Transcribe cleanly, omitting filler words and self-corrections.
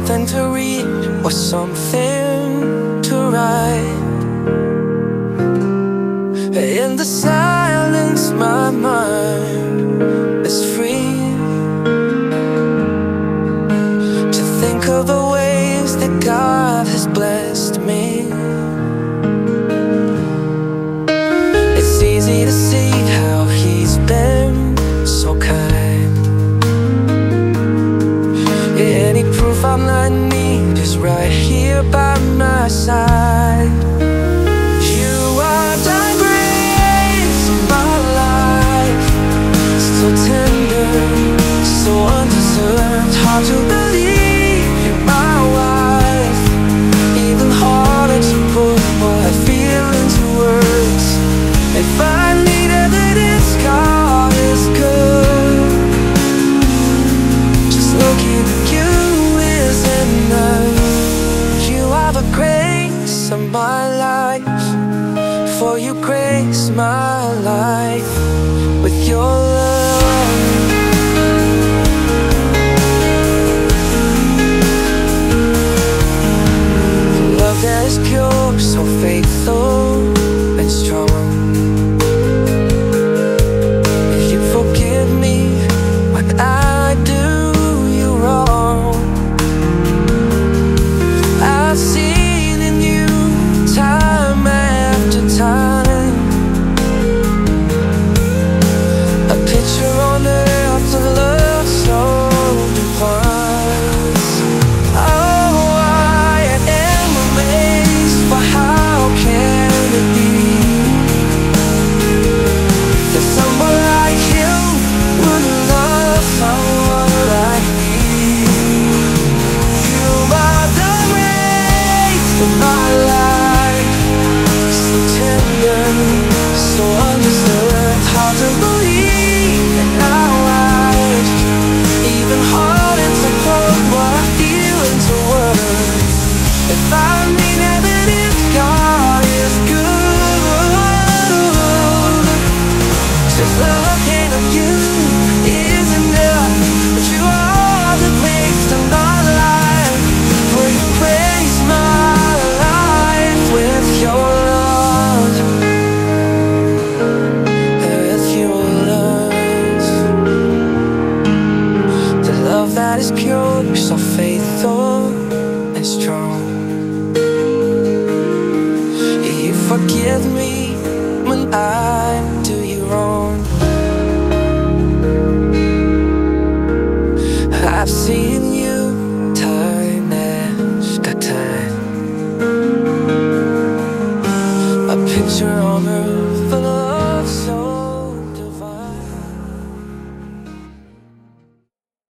something to read or something to write. In the silence my mind is free to think of the ways that God has blessed me. It's easy to see how He's been so kind. Any proof I'm not need is right here by my side. You are the grace of my life, so tender, so undeserved. Hard to believe you're my wife, even harder to put what I feel into words. If I need evidence, God is good. Just looking at you is enough. You are the grace of my life, for you grace my life with your love. Love that is pure, so faithful and strong. You forgive me when I do you wrong. I've seen in you time after time a picture on earth of love so divine. Oh, I am amazed, for how can it be that someone like you would love someone like me? You are the grace of my life, so tender, so undeserved. Hard to believe that our life, even harder to put what I feel into words. If I need evidence, God is good. Just looking at you is enough. But you are the grace of my life, for you praise my life with your love, with your love. The love that is pure, so faithful and strong. You forgive me when I do you wrong. I've seen you time after time, a picture on earth